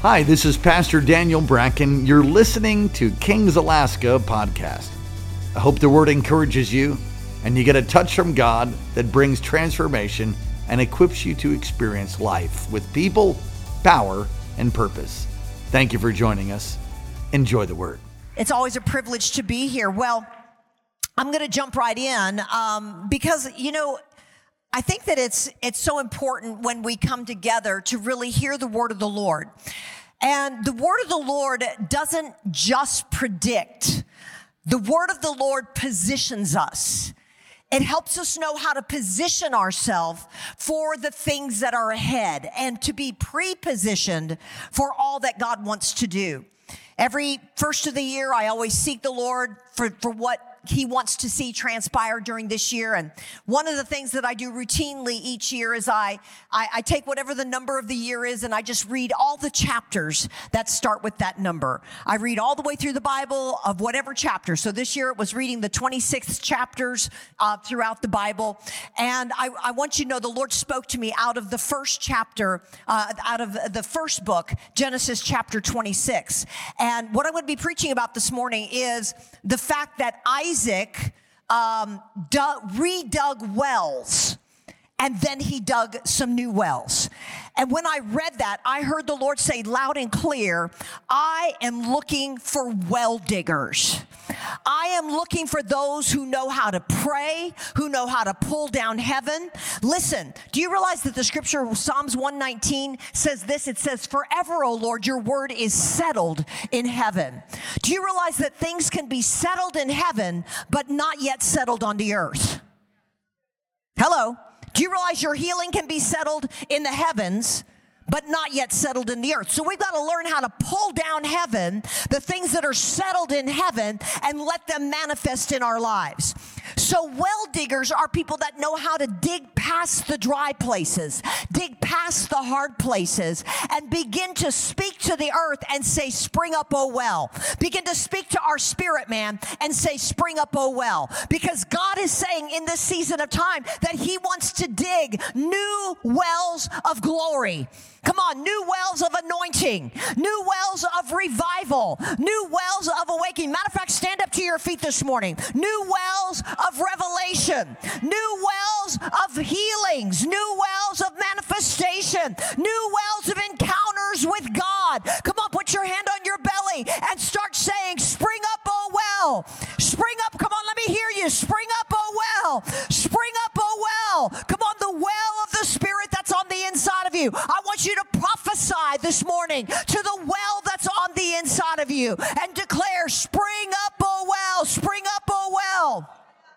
Hi, this is Pastor Daniel Bracken. You're listening to Kings Alaska podcast. I hope the word encourages you and you get a touch from God that brings transformation and equips you to experience life with people, power, and purpose. Thank you for joining us. Enjoy the word. It's always a privilege to be here. Well, I'm going to jump right in because, I think that it's so important when we come together to really hear the word of the Lord. And the word of the Lord doesn't just predict. The word of the Lord positions us. It helps us know how to position ourselves for the things that are ahead and to be pre-positioned for all that God wants to do. Every first of the year, I always seek the Lord for what He wants to see transpire during this year. And one of the things that I do routinely each year is I take whatever the number of the year is and I just read all the chapters that start with that number. I read all the way through the Bible of whatever chapter. So this year it was reading the 26 chapters throughout the Bible. And I want you to know the Lord spoke to me out of the first chapter, out of the first book, Genesis chapter 26. And what I'm going to be preaching about this morning is the fact that Isaac redug wells, and then he dug some new wells. And when I read that, I heard the Lord say loud and clear, I am looking for well diggers. I am looking for those who know how to pray, who know how to pull down heaven. Listen, do you realize that the scripture, Psalms 119, says this? It says, forever, O Lord, your word is settled in heaven. Do you realize that things can be settled in heaven, but not yet settled on the earth? Hello? Do you realize your healing can be settled in the heavens, but not yet settled in the earth? So we've got to learn how to pull down heaven, the things that are settled in heaven, and let them manifest in our lives. So well diggers are people that know how to dig past the dry places, dig past the hard places, and begin to speak to the earth and say, spring up, oh well. Begin to speak to our spirit man and say, spring up, oh well. Because God is saying in this season of time that He wants to dig new wells of glory. Come on, new wells of anointing, new wells of revival, new wells of awakening. Matter of fact, stand up to your feet this morning. New wells of revelation, new wells of healings, new wells of manifestation, new wells of encounters with God. Come on, put your hand on your belly and start saying, spring up, oh well. Spring up, come on, let me hear you. Spring up, oh well. Spring up, oh well. Come on, the well of the Spirit that's on the inside of you. I want you to prophesy this morning to the well that's on the inside of you and declare, spring up, oh well, spring up, oh well.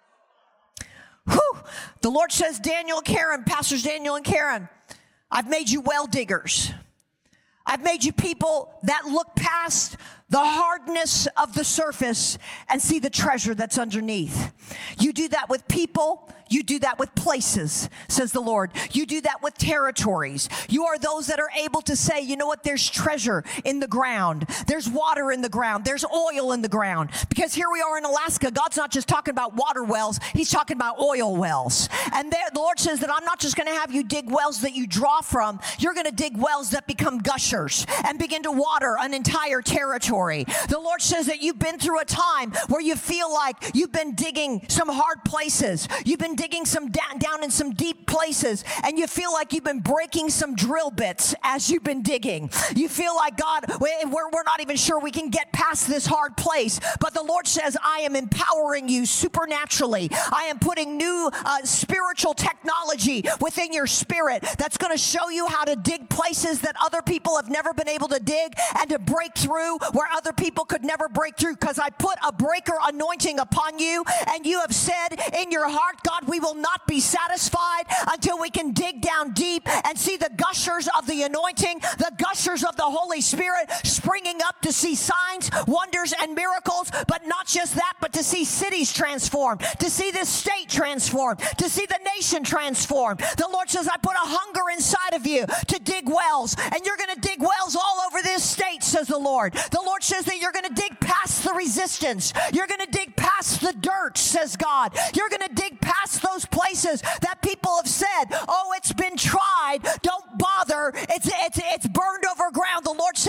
Whew. The Lord says, Pastors Daniel and Karen, I've made you well diggers. I've made you people that look past the hardness of the surface and see the treasure that's underneath. You do that with people. You do that with places, says the Lord. You do that with territories. You are those that are able to say, you know what, there's treasure in the ground. There's water in the ground. There's oil in the ground. Because here we are in Alaska. God's not just talking about water wells. He's talking about oil wells. And there, the Lord says that I'm not just going to have you dig wells that you draw from. You're going to dig wells that become gushers and begin to water an entire territory. The Lord says that you've been through a time where you feel like you've been digging some hard places. You've been digging some down in some deep places, and you feel like you've been breaking some drill bits as you've been digging. You feel like, God, we're not even sure we can get past this hard place. But the Lord says, I am empowering you supernaturally. I am putting new spiritual technology within your spirit that's going to show you how to dig places that other people have never been able to dig and to break through where other people could never break through, because I put a breaker anointing upon you, and you have said in your heart, God, we will not be satisfied until we can dig down deep and see the gushers of the anointing, the gushers of the Holy Spirit springing up to see signs, wonders, and miracles. But not just that, but to see cities transformed, to see this state transformed, to see the nation transformed. The Lord says, I put a hunger inside of you to dig wells, and you're going to dig wells all over this state, says the Lord. The Lord says that you're going to dig past the resistance. You're going to dig past the dirt, says God. You're going to dig past those places that people have said, oh, it's been tried. Don't bother. It's burned over ground. The Lord says,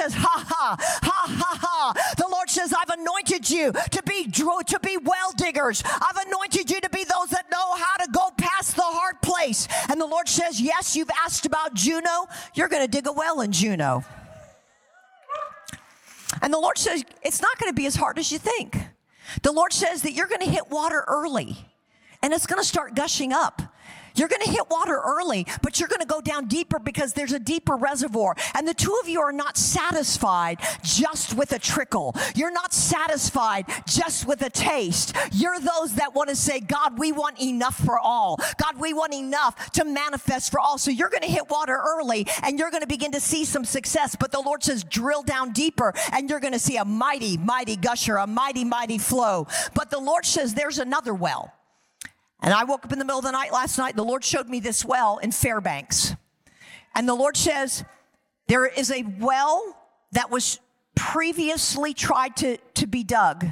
says, ha, ha, ha, ha, ha. The Lord says, I've anointed you to be well diggers. I've anointed you to be those that know how to go past the hard place. And the Lord says, yes, you've asked about Juneau. You're going to dig a well in Juneau. And the Lord says, it's not going to be as hard as you think. The Lord says that you're going to hit water early, and it's going to start gushing up. You're going to hit water early, but you're going to go down deeper because there's a deeper reservoir. And the two of you are not satisfied just with a trickle. You're not satisfied just with a taste. You're those that want to say, God, we want enough for all. God, we want enough to manifest for all. So you're going to hit water early, and you're going to begin to see some success. But the Lord says, drill down deeper, and you're going to see a mighty, mighty gusher, a mighty, mighty flow. But the Lord says, there's another well. And I woke up in the middle of the night last night. The Lord showed me this well in Fairbanks. And the Lord says, there is a well that was previously tried to be dug.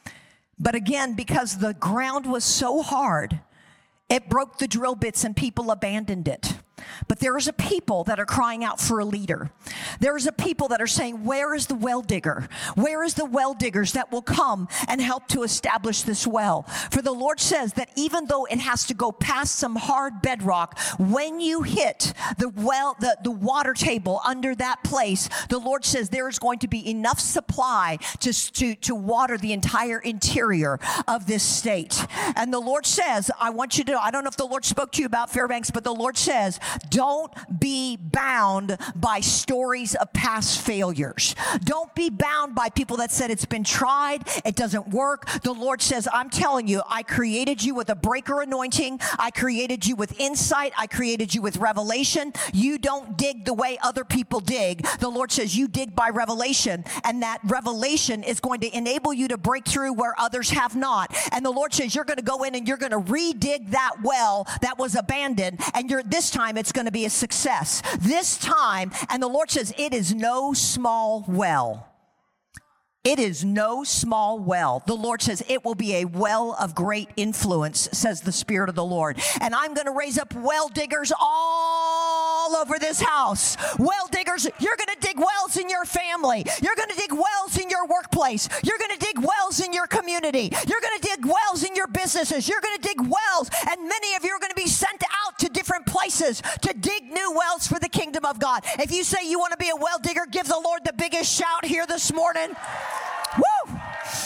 But again, because the ground was so hard, it broke the drill bits and people abandoned it. But there is a people that are crying out for a leader. There is a people that are saying, where is the well digger? Where is the well diggers that will come and help to establish this well? For the Lord says that even though it has to go past some hard bedrock, when you hit the well, the water table under that place, the Lord says there is going to be enough supply to water the entire interior of this state. And the Lord says, I want you to, I don't know if the Lord spoke to you about Fairbanks, but the Lord says, don't be bound by stories of past failures. Don't be bound by people that said it's been tried, it doesn't work. The Lord says, I'm telling you, I created you with a breaker anointing. I created you with insight. I created you with revelation. You don't dig the way other people dig. The Lord says you dig by revelation, and that revelation is going to enable you to break through where others have not. And the Lord says you're going to go in and you're going to redig that well that was abandoned, and this time it's going to be a success. This time, and the Lord says it is no small well. It is no small well. The Lord says it will be a well of great influence, says the Spirit of the Lord. And I'm going to raise up well diggers all over this house. Well diggers, you're going to dig wells in your family. You're going to dig wells in your workplace. You're going to dig wells in your community. You're going to dig wells in your businesses. You're going to dig wells, and many of you are going to be sent out to different places to dig new wells for the kingdom of God. If you say you want to be a well digger, give the Lord the biggest shout here this morning. Woo!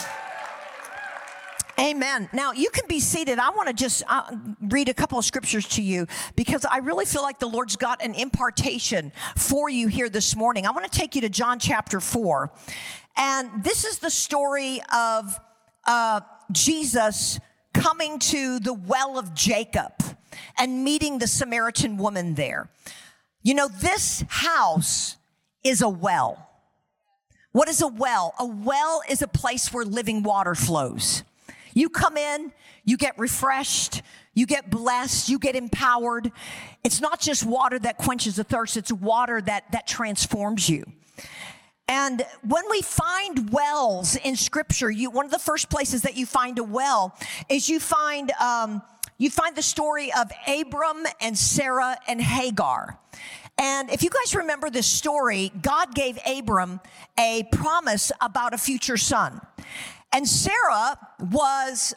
Amen. Now, you can be seated. I want to just read a couple of scriptures to you because I really feel like the Lord's got an impartation for you here this morning. I want to take you to John chapter 4. And this is the story of Jesus coming to the well of Jacob and meeting the Samaritan woman there. You know, this house is a well. What is a well? A well is a place where living water flows. You come in, you get refreshed, you get blessed, you get empowered. It's not just water that quenches the thirst, it's water that transforms you. And when we find wells in Scripture, one of the first places that you find a well is you find the story of Abram and Sarah and Hagar. And if you guys remember this story, God gave Abram a promise about a future son. And Sarah was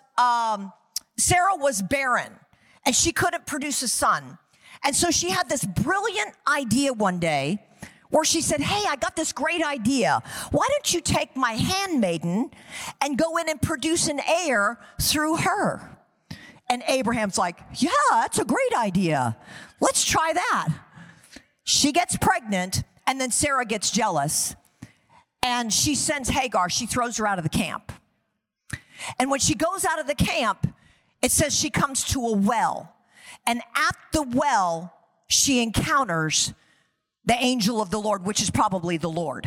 barren, and she couldn't produce a son. And so she had this brilliant idea one day where she said, hey, I got this great idea. Why don't you take my handmaiden and go in and produce an heir through her? And Abraham's like, yeah, that's a great idea. Let's try that. She gets pregnant, and then Sarah gets jealous, and she sends Hagar. She throws her out of the camp. And when she goes out of the camp, it says she comes to a well. And at the well, she encounters the angel of the Lord, which is probably the Lord.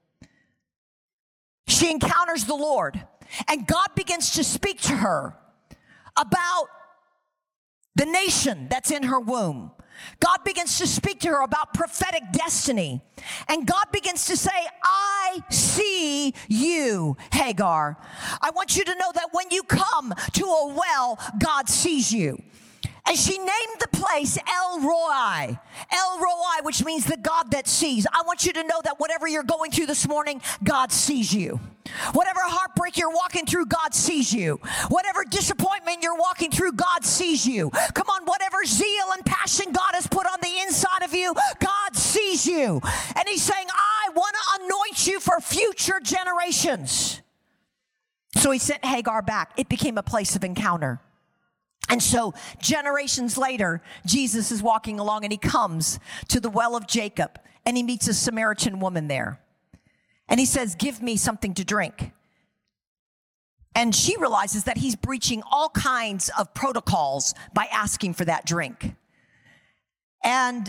She encounters the Lord, and God begins to speak to her about the nation that's in her womb. God begins to speak to her about prophetic destiny. And God begins to say, I see you, Hagar. I want you to know that when you come to a well, God sees you. And she named the place El Roi. El Roi, which means the God that sees. I want you to know that whatever you're going through this morning, God sees you. Whatever heartbreak you're walking through, God sees you. Whatever disappointment you're walking through, God sees you. Come on, whatever zeal and passion God has put on the inside of you, God sees you. And he's saying, I want to anoint you for future generations. So he sent Hagar back. It became a place of encounter. And so generations later, Jesus is walking along and he comes to the well of Jacob and he meets a Samaritan woman there. And he says, give me something to drink. And she realizes that he's breaching all kinds of protocols by asking for that drink. And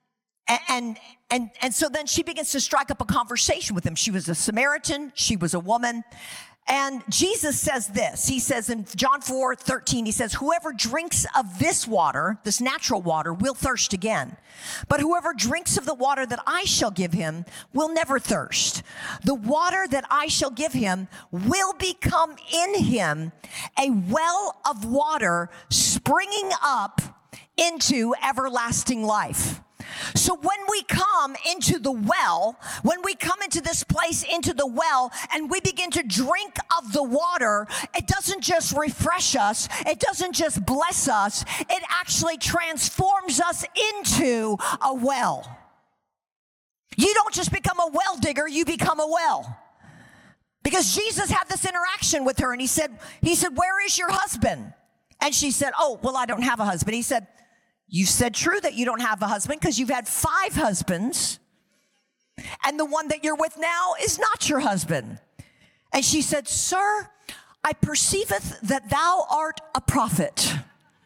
so then she begins to strike up a conversation with him. She was a Samaritan. She was a woman. And Jesus says this. He says in John 4:13, he says, whoever drinks of this water, this natural water, will thirst again. But whoever drinks of the water that I shall give him will never thirst. The water that I shall give him will become in him a well of water springing up into everlasting life. So when we come into the well, when we come into this place, into the well, and we begin to drink of the water, it doesn't just refresh us, it doesn't just bless us, it actually transforms us into a well. You don't just become a well digger, you become a well. Because Jesus had this interaction with her and he said, where is your husband? And she said, oh, well, I don't have a husband. He said, you said true that you don't have a husband because you've had 5 husbands, and the one that you're with now is not your husband. And she said, sir, I perceiveth that thou art a prophet.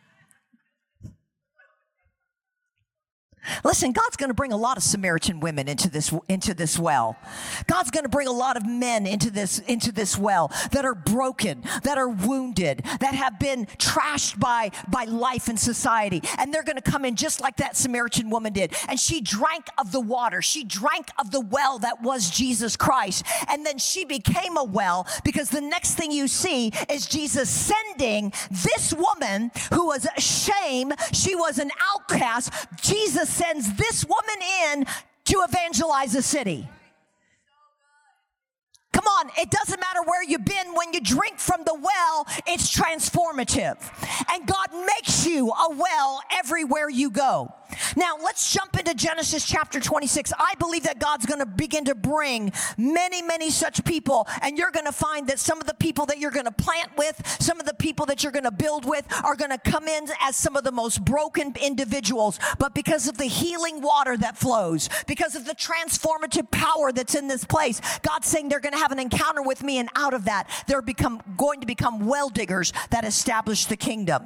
Listen, God's going to bring a lot of Samaritan women into this well. God's going to bring a lot of men into this well that are broken, that are wounded, that have been trashed by life and society. And they're going to come in just like that Samaritan woman did. And she drank of the water. She drank of the well that was Jesus Christ. And then she became a well, because the next thing you see is Jesus sending this woman who was ashamed. She was an outcast. Jesus sends this woman in to evangelize a city. Come on, it doesn't matter where you've been. When you drink from the well, it's transformative. And God makes you a well everywhere you go. Now, let's jump into Genesis chapter 26. I believe that God's going to begin to bring many, many such people. And you're going to find that some of the people that you're going to plant with, some of the people that you're going to build with are going to come in as some of the most broken individuals. But because of the healing water that flows, because of the transformative power that's in this place, God's saying they're going to have an encounter with me, and out of that, they're going to become well diggers that establish the kingdom.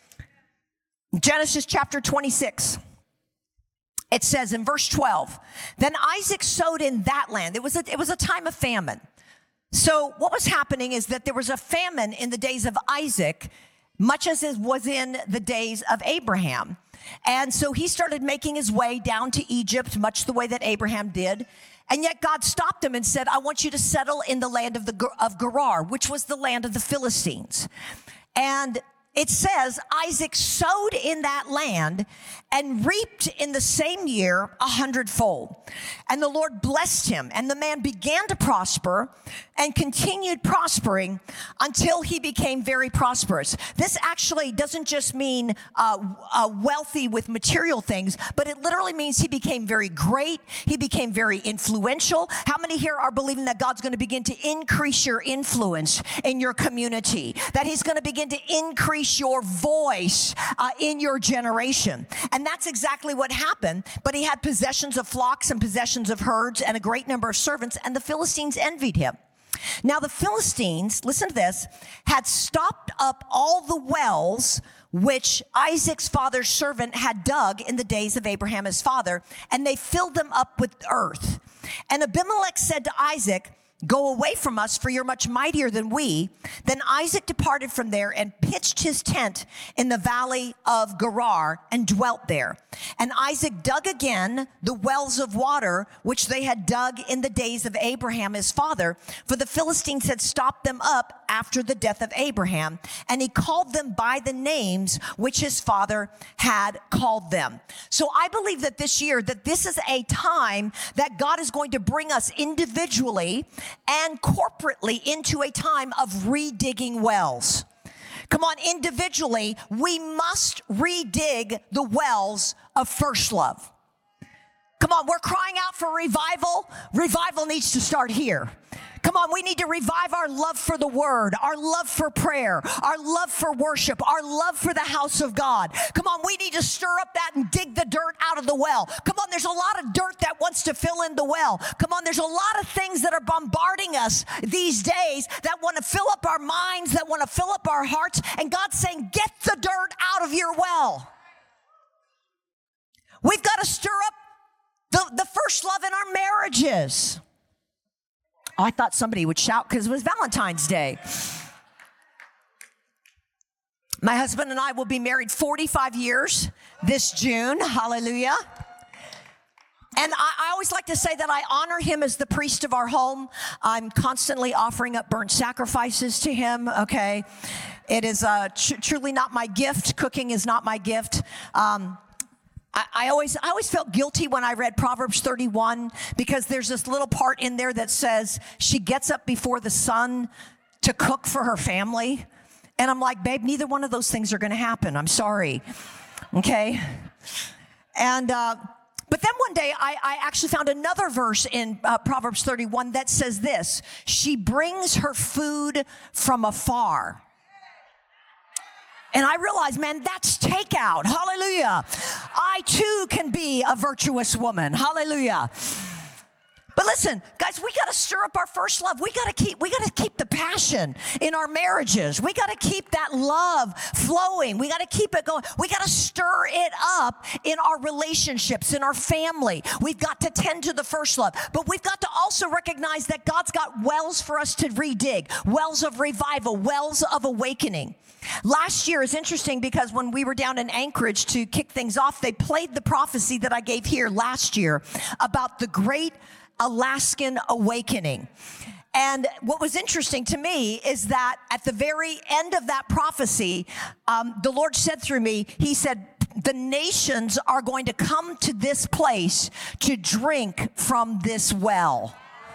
Genesis chapter 26. It says in verse 12, then Isaac sowed in that land. It was a time of famine. So what was happening is that there was a famine in the days of Isaac, much as it was in the days of Abraham. And so he started making his way down to Egypt, much the way that Abraham did. And yet God stopped him and said, I want you to settle in the land of Gerar, which was the land of the Philistines. And it says Isaac sowed in that land and reaped in the same year 100-fold. And the Lord blessed him, and the man began to prosper and continued prospering until he became very prosperous. This actually doesn't just mean wealthy with material things, but it literally means he became very great. He became very influential. How many here are believing that God's going to begin to increase your influence in your community? That he's going to begin to increase your voice in your generation? And that's exactly what happened. But he had possessions of flocks and possessions of herds and a great number of servants, and the Philistines envied him. Now the Philistines, listen to this, had stopped up all the wells which Isaac's father's servant had dug in the days of Abraham his father, and they filled them up with earth. And Abimelech said to Isaac, Go away from us, for you're much mightier than we. Then Isaac departed from there and pitched his tent in the valley of Gerar and dwelt there. And Isaac dug again the wells of water, which they had dug in the days of Abraham his father, for the Philistines had stopped them up after the death of Abraham. And he called them by the names which his father had called them. So I believe that this year, that this is a time that God is going to bring us individually and corporately into a time of redigging wells. Come on, individually, we must redig the wells of first love. Come on, we're crying out for revival. Revival needs to start here. Come on, we need to revive our love for the word, our love for prayer, our love for worship, our love for the house of God. Come on, we need to stir up that and dig the dirt out of the well. Come on, there's a lot of dirt that wants to fill in the well. Come on, there's a lot of things that are bombarding us these days that want to fill up our minds, that want to fill up our hearts. And God's saying, get the dirt out of your well. We've got to stir up the first love in our marriages. Oh, I thought somebody would shout because it was Valentine's Day. My husband and I will be married 45 years this June. Hallelujah. And I always like to say that I honor him as the priest of our home. I'm constantly offering up burnt sacrifices to him, okay? It is truly not my gift. Cooking is not my gift. I always felt guilty when I read Proverbs 31 because there's this little part in there that says she gets up before the sun to cook for her family. And I'm like, babe, neither one of those things are going to happen. I'm sorry. Okay. And, but then one day I actually found another verse in Proverbs 31 that says this: she brings her food from afar. And I realized, man, that's takeout. Hallelujah. I too can be a virtuous woman. Hallelujah. But listen, guys, we got to stir up our first love. We got to keep the passion in our marriages. We got to keep that love flowing. We got to keep it going. We got to stir it up in our relationships, in our family. We've got to tend to the first love. But we've got to also recognize that God's got wells for us to redig, wells of revival, wells of awakening. Last year is interesting because when we were down in Anchorage to kick things off, they played the prophecy that I gave here last year about the great Alaskan awakening. And what was interesting to me is that at the very end of that prophecy, the Lord said through me, he said, the nations are going to come to this place to drink from this well.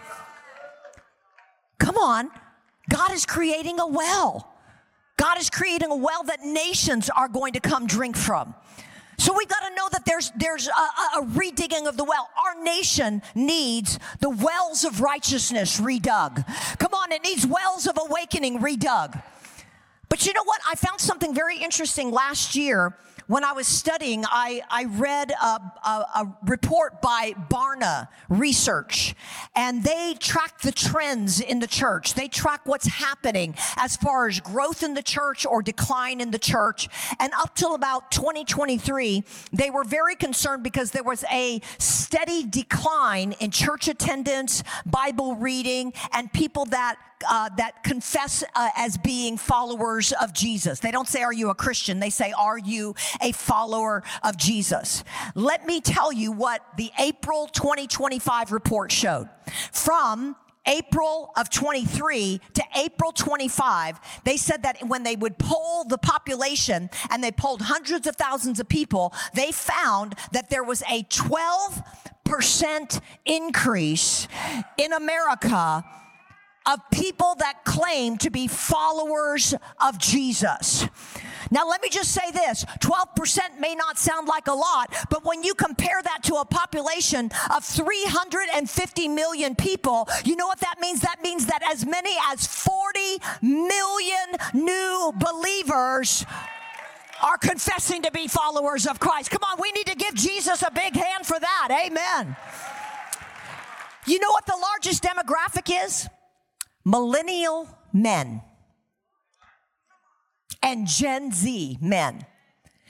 Come on. God is creating a well. God is creating a well that nations are going to come drink from. So we've got to know that there's a redigging of the well. Our nation needs the wells of righteousness redug. Come on, it needs wells of awakening redug. But you know what? I found something very interesting last year. When I was studying, I read a report by Barna Research, and they track the trends in the church. They track what's happening as far as growth in the church or decline in the church. And up till about 2023, they were very concerned because there was a steady decline in church attendance, Bible reading, and people that confess as being followers of Jesus. They don't say, are you a Christian? They say, are you a follower of Jesus? Let me tell you what the April 2025 report showed. From April of 23 to April 25, they said that when they would poll the population, and they polled hundreds of thousands of people, they found that there was a 12% increase in America of people that claim to be followers of Jesus. Now, let me just say this. 12% may not sound like a lot, but when you compare that to a population of 350 million people, you know what that means? That means that as many as 40 million new believers are confessing to be followers of Christ. Come on, we need to give Jesus a big hand for that. Amen. You know what the largest demographic is? Millennial men and Gen Z men.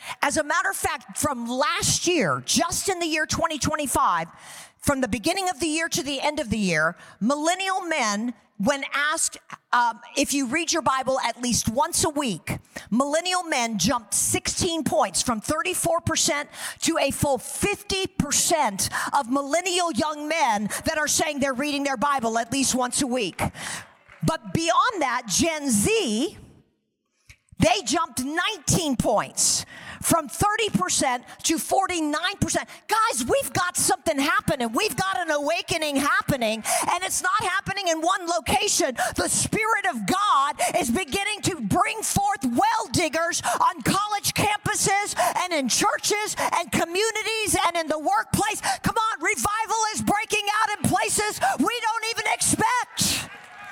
As a matter of fact, from last year, just in the year 2025, from the beginning of the year to the end of the year, millennial men, when asked if you read your Bible at least once a week, millennial men jumped 16 points from 34% to a full 50% of millennial young men that are saying they're reading their Bible at least once a week. But beyond that, Gen Z, they jumped 19 points from 30% to 49%. Guys, we've got something happening. We've got an awakening happening, and it's not happening in one location. The Spirit of God is beginning to bring forth well diggers on college campuses and in churches and communities and in the workplace. Come on, revival is breaking out in places we don't even expect.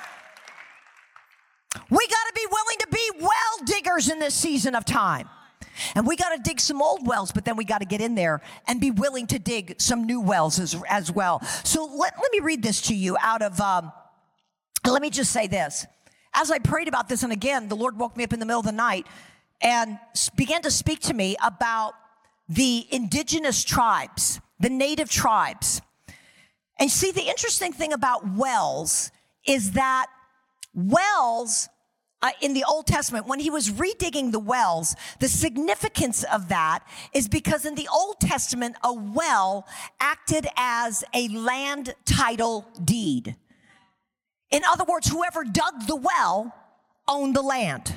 We got to be willing to be well diggers in this season of time. And we got to dig some old wells, but then we got to get in there and be willing to dig some new wells as well. So let me read this to you out of, let me just say this. As I prayed about this, and again, the Lord woke me up in the middle of the night and began to speak to me about the indigenous tribes, the native tribes. And see, the interesting thing about wells is that wells in the Old Testament, when he was redigging the wells, the significance of that is because in the Old Testament, a well acted as a land title deed. In other words, whoever dug the well owned the land.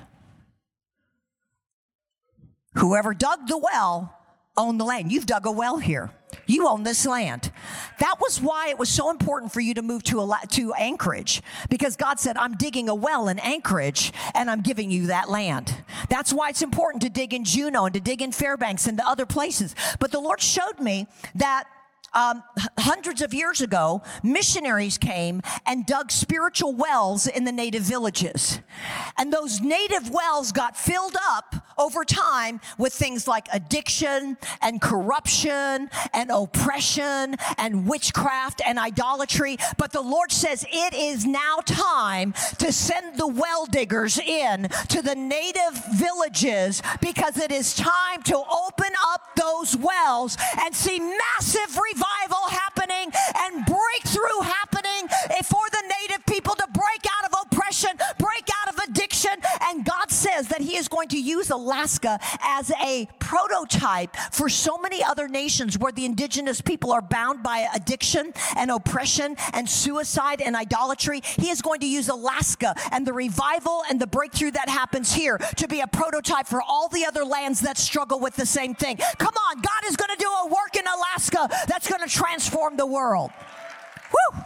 Whoever dug the well owned the land. You've dug a well here. You own this land. That was why it was so important for you to move to Anchorage, because God said, I'm digging a well in Anchorage and I'm giving you that land. That's why it's important to dig in Juneau and to dig in Fairbanks and to other places. But the Lord showed me that hundreds of years ago, missionaries came and dug spiritual wells in the native villages. And those native wells got filled up over time with things like addiction and corruption and oppression and witchcraft and idolatry. But the Lord says it is now time to send the well diggers in to the native villages, because it is time to open up those wells and see massive revival happening and breakthrough happening for the native people to break out of oppression, break out of addiction. And God says that he is going to use Alaska as a prototype for so many other nations where the indigenous people are bound by addiction and oppression and suicide and idolatry. He is going to use Alaska and the revival and the breakthrough that happens here to be a prototype for all the other lands that struggle with the same thing. Come on, God is going to do a work in Alaska that's going to transform the world. Woo!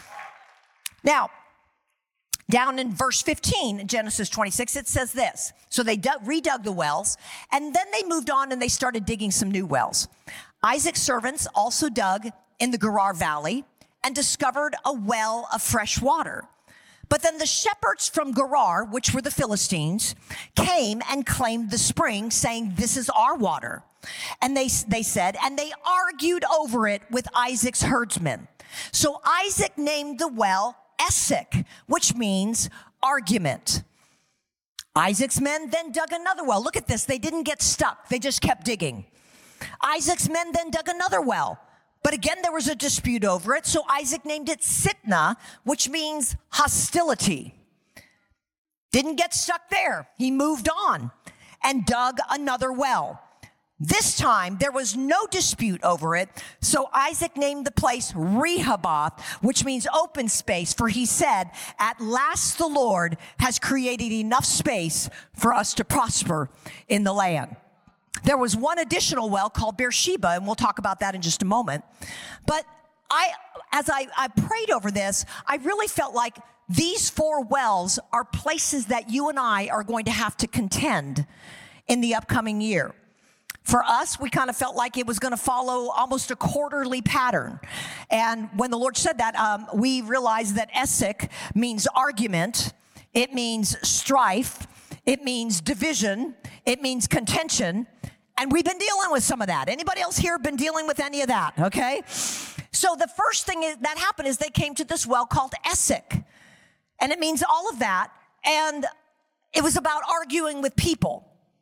Now, down in verse 15, Genesis 26, it says this. So they redug the wells, and then they moved on and they started digging some new wells. Isaac's servants also dug in the Gerar Valley and discovered a well of fresh water. But then the shepherds from Gerar, which were the Philistines, came and claimed the spring, saying, this is our water. And they said, and they argued over it with Isaac's herdsmen. So Isaac named the well Esek, which means argument. Isaac's men then dug another well. Look at this. They didn't get stuck. They just kept digging. Isaac's men then dug another well. But again, there was a dispute over it. So Isaac named it Sitnah, which means hostility. Didn't get stuck there. He moved on and dug another well. This time, there was no dispute over it, so Isaac named the place Rehoboth, which means open space, for he said, at last the Lord has created enough space for us to prosper in the land. There was one additional well called Beersheba, and we'll talk about that in just a moment. But as I prayed over this, I really felt like these 4 wells are places that you and I are going to have to contend in the upcoming year. For us, we kind of felt like it was going to follow almost a quarterly pattern. And when the Lord said that, we realized that Esek means argument. It means strife. It means division. It means contention. And we've been dealing with some of that. Anybody else here been dealing with any of that? Okay. So the first thing that happened is they came to this well called Esek. And it means all of that. And it was about arguing with people.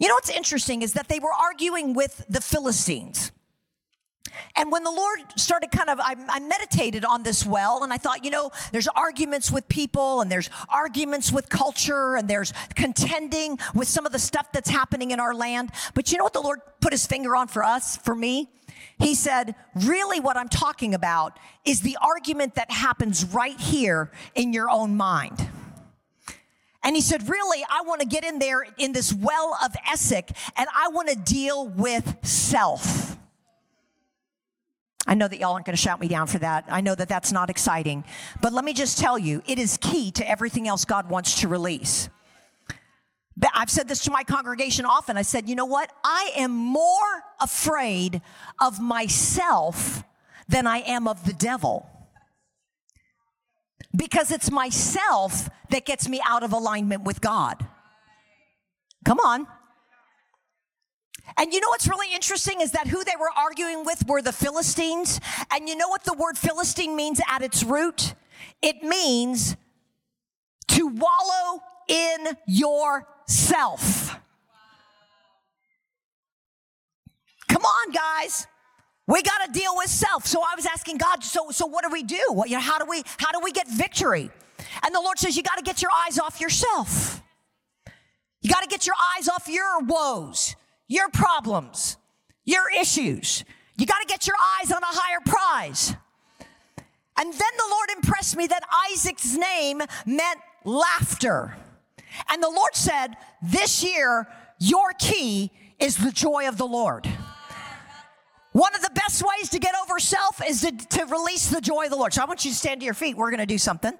You know what's interesting is that they were arguing with the Philistines. And when the Lord started I meditated on this well, and I thought, there's arguments with people, and there's arguments with culture, and there's contending with some of the stuff that's happening in our land. But you know what the Lord put his finger on for me? He said, really what I'm talking about is the argument that happens right here in your own mind. And he said, really, I want to get in there in this well of Essek, and I want to deal with self. I know that y'all aren't going to shout me down for that. I know that that's not exciting. But let me just tell you, it is key to everything else God wants to release. I've said this to my congregation often. I said, you know what? I am more afraid of myself than I am of the devil. Because it's myself that gets me out of alignment with God. Come on. And you know what's really interesting is that who they were arguing with were the Philistines. And you know what the word Philistine means at its root? It means to wallow in yourself. Come on, guys. We got to deal with self. So I was asking God, so what do we do? How do we get victory? And the Lord says, you got to get your eyes off yourself. You got to get your eyes off your woes, your problems, your issues. You got to get your eyes on a higher prize. And then the Lord impressed me that Isaac's name meant laughter. And the Lord said, this year, your key is the joy of the Lord. One of the best ways to get over self is to release the joy of the Lord. So I want you to stand to your feet. We're going to do something.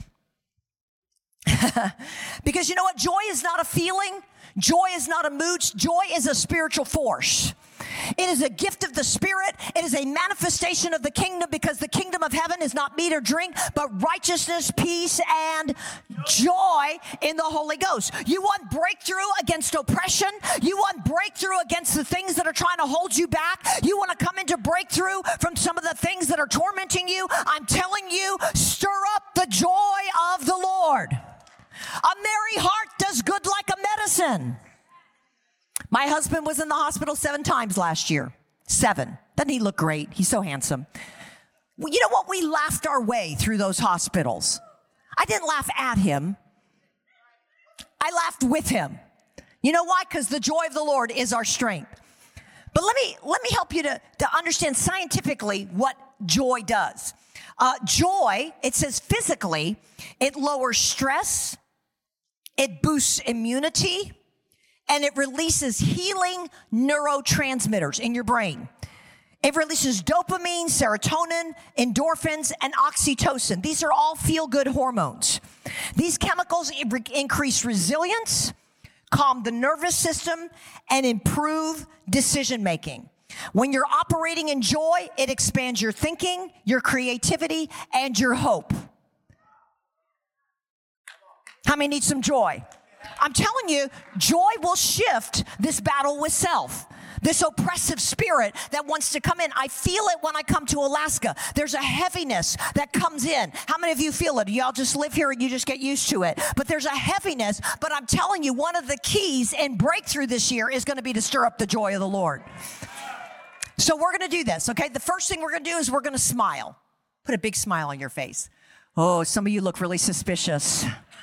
Because you know what? Joy is not a feeling. Joy is not a mood. Joy is a spiritual force. It is a gift of the Spirit. It is a manifestation of the kingdom, because the kingdom of heaven is not meat or drink, but righteousness, peace, and joy in the Holy Ghost. You want breakthrough against oppression. You want breakthrough against the things that are trying to hold you back. You want to come into breakthrough from some of the things that are tormenting you. I'm telling you, stir up the joy of the Lord. A merry heart does good like a medicine. My husband was in the hospital 7 times last year. 7. Doesn't he look great? He's so handsome. Well, you know what? We laughed our way through those hospitals. I didn't laugh at him. I laughed with him. You know why? Because the joy of the Lord is our strength. But let me help you to understand scientifically what joy does. Joy, it says physically, it lowers stress, it boosts immunity, and it releases healing neurotransmitters in your brain. It releases dopamine, serotonin, endorphins, and oxytocin. These are all feel-good hormones. These chemicals increase resilience, calm the nervous system, and improve decision-making. When you're operating in joy, it expands your thinking, your creativity, and your hope. How many need some joy? I'm telling you, joy will shift this battle with self. This oppressive spirit that wants to come in. I feel it when I come to Alaska. There's a heaviness that comes in. How many of you feel it? Y'all just live here and you just get used to it. But there's a heaviness. But I'm telling you, one of the keys in breakthrough this year is going to be to stir up the joy of the Lord. So we're going to do this, okay? The first thing we're going to do is we're going to smile. Put a big smile on your face. Oh, some of you look really suspicious.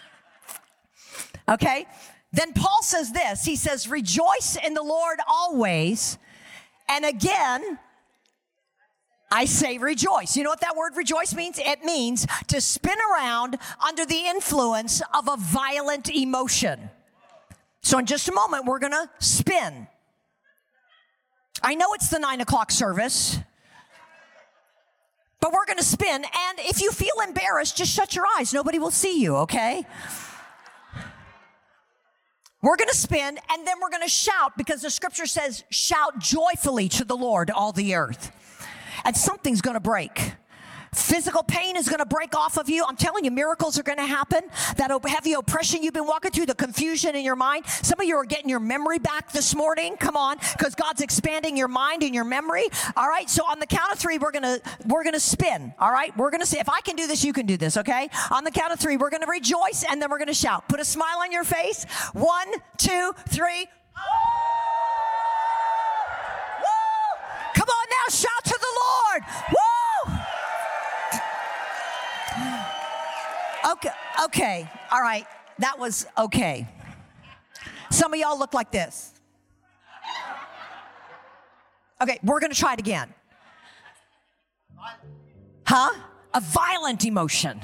Okay? Then Paul says this. He says, rejoice in the Lord always. And again, I say rejoice. You know what that word rejoice means? It means to spin around under the influence of a violent emotion. So in just a moment, we're going to spin. I know it's the 9 o'clock service, but we're going to spin. And if you feel embarrassed, just shut your eyes. Nobody will see you, okay? We're going to spin, and then we're going to shout, because the scripture says, shout joyfully to the Lord, all the earth. And something's going to break. Physical pain is going to break off of you. I'm telling you, miracles are going to happen. That heavy oppression you've been walking through, the confusion in your mind. Some of you are getting your memory back this morning. Come on, because God's expanding your mind and your memory. All right, so on the count of 3, we're gonna spin. All right, we're gonna see if I can do this, you can do this. Okay, on the count of 3, we're gonna rejoice, and then we're gonna shout. Put a smile on your face. 1, 2, 3. Come on now, shout to the Lord. Woo! Okay, all right, that was okay. Some of y'all look like this. Okay, we're gonna try it again. Huh? A violent emotion.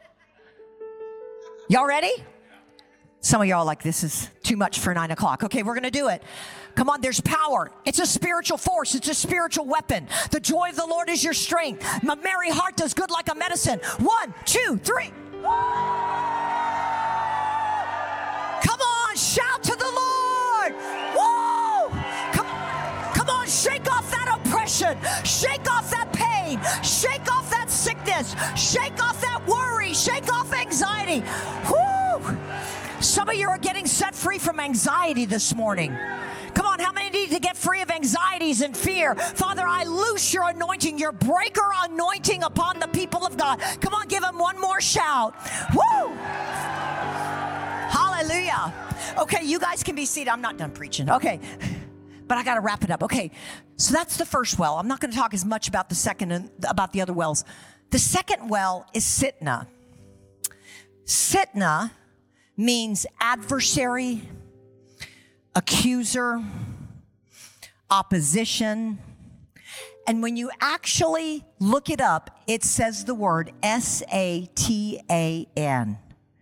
Y'all ready? Some of y'all are like, this is too much for 9 o'clock. Okay, we're gonna do it. Come on, there's power. It's a spiritual force. It's a spiritual weapon. The joy of the Lord is your strength. My merry heart does good like a medicine. 1, 2, 3. Come on, shout to the Lord. Woo! Come on, shake off that oppression. Shake off that pain. Shake off that sickness. Shake off that worry. Shake off anxiety. Woo! Some of you are getting set free from anxiety this morning. Come on, how many need to get free of anxieties and fear? Father, I loose your anointing, your breaker anointing upon the people of God. Come on, give them one more shout. Woo! Hallelujah. Okay, you guys can be seated. I'm not done preaching. Okay, but I got to wrap it up. Okay, so that's the first well. I'm not going to talk as much about the second and about the other wells. The second well is Sitnah. Sitnah means adversary, accuser, opposition. And when you actually look it up, it says the word Satan.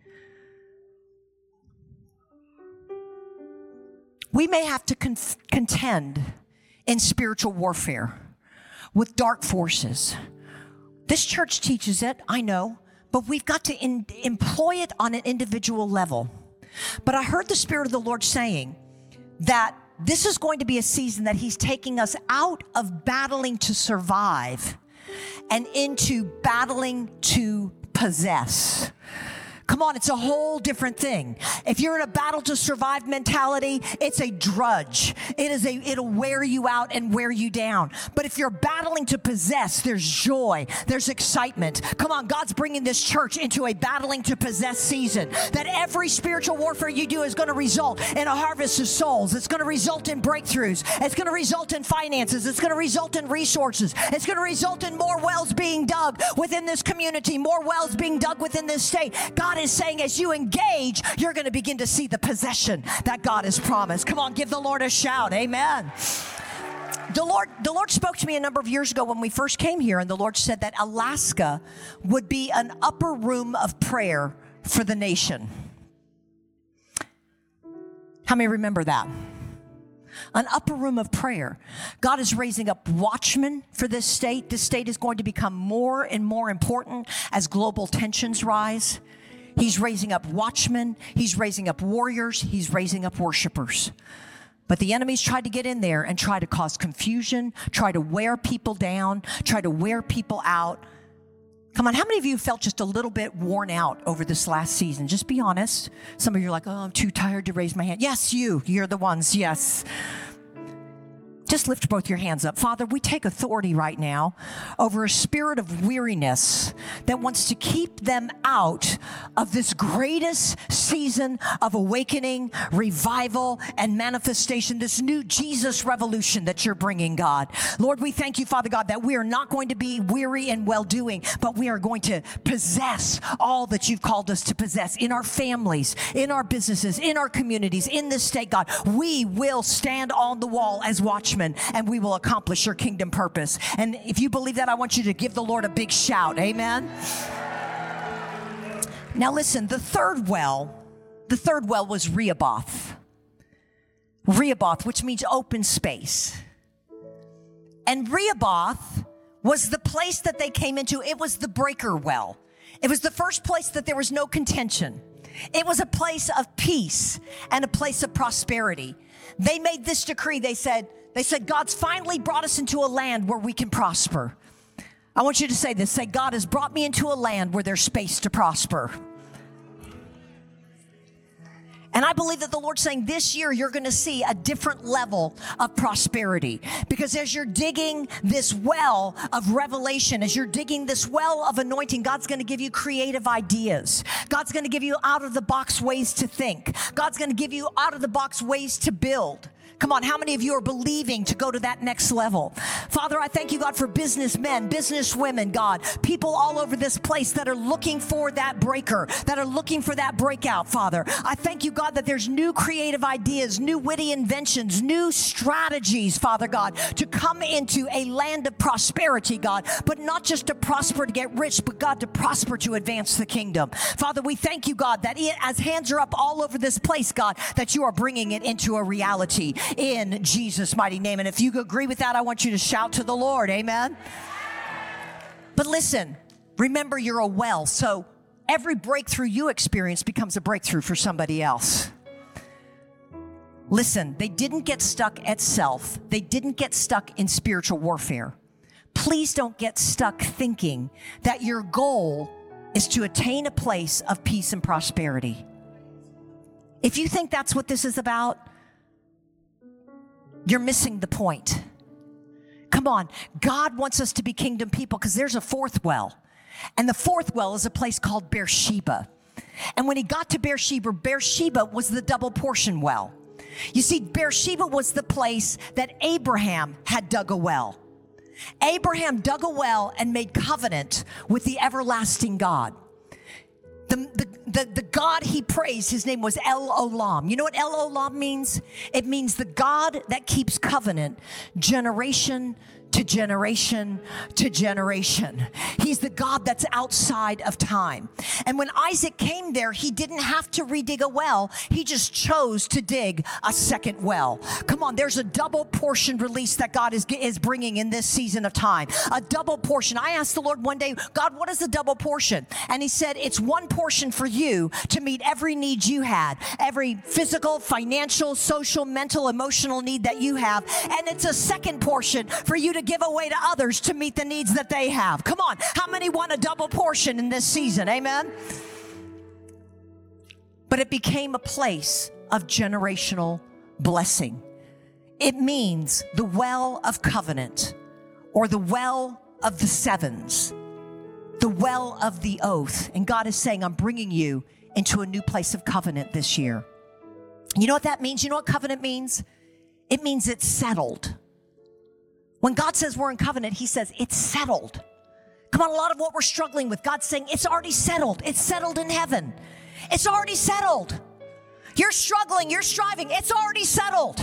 We may have to contend in spiritual warfare with dark forces. This church teaches it, I know, but we've got to employ it on an individual level. But I heard the Spirit of the Lord saying that this is going to be a season that He's taking us out of battling to survive and into battling to possess. Come on, it's a whole different thing. If you're in a battle to survive mentality, it's a drudge. It'll wear you out and wear you down. But if you're battling to possess, there's joy, there's excitement. Come on, God's bringing this church into a battling to possess season. That every spiritual warfare you do is going to result in a harvest of souls. It's going to result in breakthroughs. It's going to result in finances. It's going to result in resources. It's going to result in more wells being dug within this community, more wells being dug within this state. God is saying as you engage, you're going to begin to see the possession that God has promised. Come on, give the Lord a shout. Amen. The Lord spoke to me a number of years ago when we first came here, and the Lord said that Alaska would be an upper room of prayer for the nation. How many remember that? An upper room of prayer. God is raising up watchmen for this state. This state is going to become more and more important as global tensions rise. He's raising up watchmen. He's raising up warriors. He's raising up worshipers. But the enemy's tried to get in there and try to cause confusion, try to wear people down, try to wear people out. Come on, how many of you felt just a little bit worn out over this last season? Just be honest. Some of you are like, oh, I'm too tired to raise my hand. Yes, you're the ones, yes. Just lift both your hands up. Father, we take authority right now over a spirit of weariness that wants to keep them out of this greatest season of awakening, revival, and manifestation, this new Jesus revolution that you're bringing, God. Lord, we thank you, Father God, that we are not going to be weary and well-doing, but we are going to possess all that you've called us to possess in our families, in our businesses, in our communities, in this state, God. We will stand on the wall as watchmen, and we will accomplish your kingdom purpose. And if you believe that, I want you to give the Lord a big shout. Amen. Now listen, the third well was Rehoboth. Rehoboth, which means open space. And Rehoboth was the place that they came into. It was the breaker well. It was the first place that there was no contention. It was a place of peace and a place of prosperity. They made this decree. They said, God's finally brought us into a land where we can prosper. I want you to say this. Say, God has brought me into a land where there's space to prosper. And I believe that the Lord's saying this year you're going to see a different level of prosperity. Because as you're digging this well of revelation, as you're digging this well of anointing, God's going to give you creative ideas. God's going to give you out-of-the-box ways to think. God's going to give you out-of-the-box ways to build. Come on, how many of you are believing to go to that next level? Father, I thank you, God, for businessmen, businesswomen, God, people all over this place that are looking for that breaker, that are looking for that breakout, Father. I thank you, God, that there's new creative ideas, new witty inventions, new strategies, Father God, to come into a land of prosperity, God, but not just to prosper to get rich, but God, to prosper to advance the kingdom. Father, we thank you, God, that as hands are up all over this place, God, that you are bringing it into a reality. In Jesus' mighty name. And if you agree with that, I want you to shout to the Lord. Amen. But listen, remember you're a well. So every breakthrough you experience becomes a breakthrough for somebody else. Listen, they didn't get stuck at self. They didn't get stuck in spiritual warfare. Please don't get stuck thinking that your goal is to attain a place of peace and prosperity. If you think that's what this is about, you're missing the point. Come on. God wants us to be kingdom people because there's a fourth well. And the fourth well is a place called Beersheba. And when he got to Beersheba, Beersheba was the double portion well. You see, Beersheba was the place that Abraham had dug a well. Abraham dug a well and made covenant with the everlasting God. The God he praised, his name was El Olam. You know what El Olam means? It means the God that keeps covenant generation to generation to generation. He's the God that's outside of time. And when Isaac came there, he didn't have to redig a well. He just chose to dig a second well. Come on, there's a double portion release that God is bringing in this season of time. A double portion. I asked the Lord one day, God, what is the double portion? And he said, it's one portion for you to meet every need you had, every physical, financial, social, mental, emotional need that you have. And it's a second portion for you to give away to others to meet the needs that they have. Come on. How many want a double portion in this season? Amen. But it became a place of generational blessing. It means the well of covenant, or the well of the sevens, the well of the oath. And God is saying, I'm bringing you into a new place of covenant this year. You know what that means? You know what covenant means? It means it's settled. When God says we're in covenant, he says it's settled. Come on, a lot of what we're struggling with, God's saying it's already settled. It's settled in heaven. It's already settled. You're struggling, you're striving, it's already settled.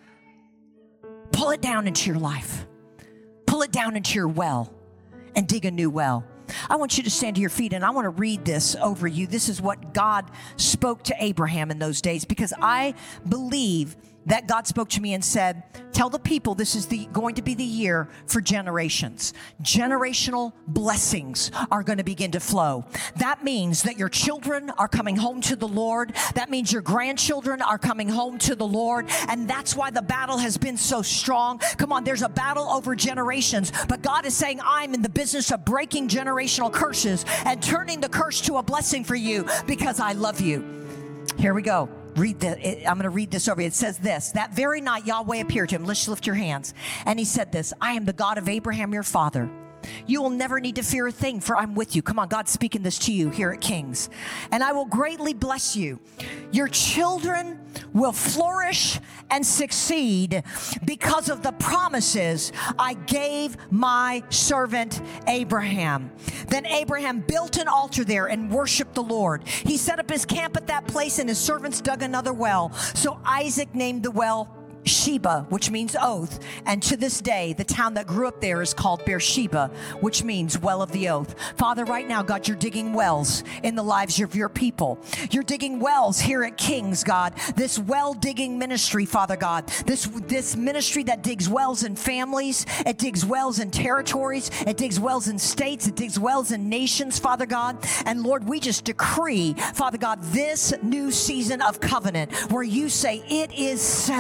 Pull it down into your life. Pull it down into your well and dig a new well. I want you to stand to your feet, and I want to read this over you. This is what God spoke to Abraham in those days, because I believe that God spoke to me and said, tell the people this is going to be the year for generations. Generational blessings are going to begin to flow. That means that your children are coming home to the Lord. That means your grandchildren are coming home to the Lord. And that's why the battle has been so strong. Come on, there's a battle over generations. But God is saying, I'm in the business of breaking generational curses and turning the curse to a blessing for you because I love you. Here we go. I'm going to read this over you. It says this: that very night Yahweh appeared to him. Let's lift your hands. And he said this: I am the God of Abraham, your father. You will never need to fear a thing, for I'm with you. Come on, God's speaking this to you here at Kings. And I will greatly bless you. Your children will flourish and succeed because of the promises I gave my servant Abraham. Then Abraham built an altar there and worshiped the Lord. He set up his camp at that place, and his servants dug another well. So Isaac named the well Sheba, which means oath. And to this day, the town that grew up there is called Beersheba, which means well of the oath. Father, right now, God, you're digging wells in the lives of your people. You're digging wells here at Kings, God. This well digging ministry, Father God. This ministry that digs wells in families. It digs wells in territories. It digs wells in states. It digs wells in nations, Father God. And Lord, we just decree, Father God, this new season of covenant where you say it is settled.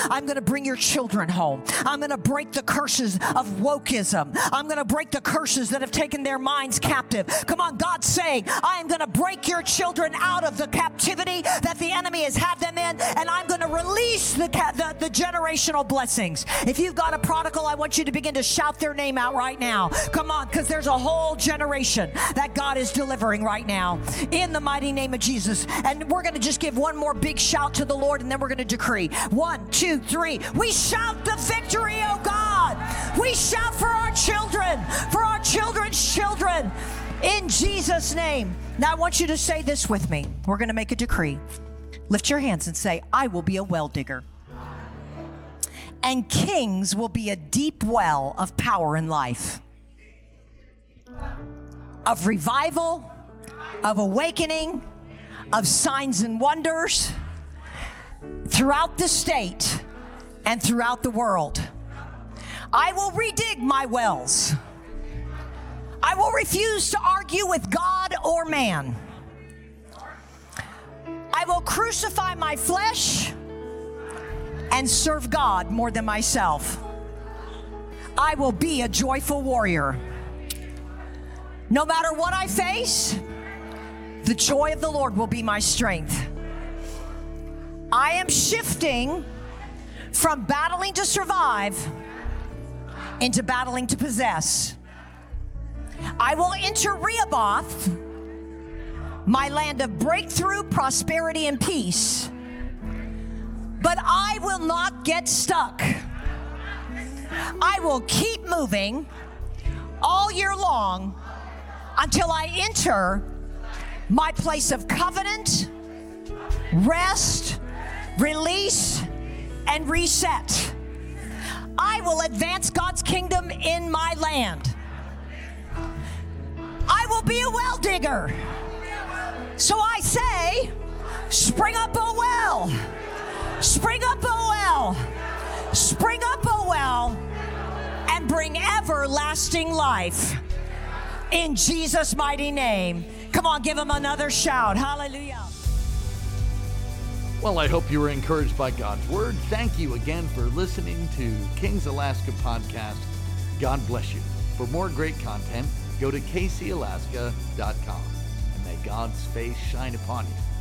I'm going to bring your children home. I'm going to break the curses of wokeism. I'm going to break the curses that have taken their minds captive. Come on, God's saying, I am going to break your children out of the captivity that the enemy has had them in, and I'm going to release the generational blessings. If you've got a prodigal, I want you to begin to shout their name out right now. Come on, because there's a whole generation that God is delivering right now in the mighty name of Jesus. And we're going to just give one more big shout to the Lord, and then we're going to decree. 1, 2, 3. We shout the victory, oh God. We shout for our children, for our children's children, in Jesus' name. Now I want you to say this with me. We're going to make a decree. Lift your hands and say, I will be a well digger. And kings will be a deep well of power in life, of revival, of awakening, of signs and wonders throughout the state and throughout the world. I will redig my wells. I will refuse to argue with God or man. I will crucify my flesh and serve God more than myself. I will be a joyful warrior. No matter what I face, the joy of the Lord will be my strength. I am shifting from battling to survive into battling to possess. I will enter Rehoboth, my land of breakthrough, prosperity, and peace. But I will not get stuck. I will keep moving all year long until I enter my place of covenant, rest, release, and reset. I will advance God's kingdom in my land. I will be a well digger. So I say, spring up, O well. Spring up, O well. Spring up, O well, and bring everlasting life in Jesus' mighty name. Come on, give him another shout. Hallelujah. Well, I hope you were encouraged by God's word. Thank you again for listening to Kings Alaska Podcast. God bless you. For more great content, go to kcalaska.com, and may God's face shine upon you.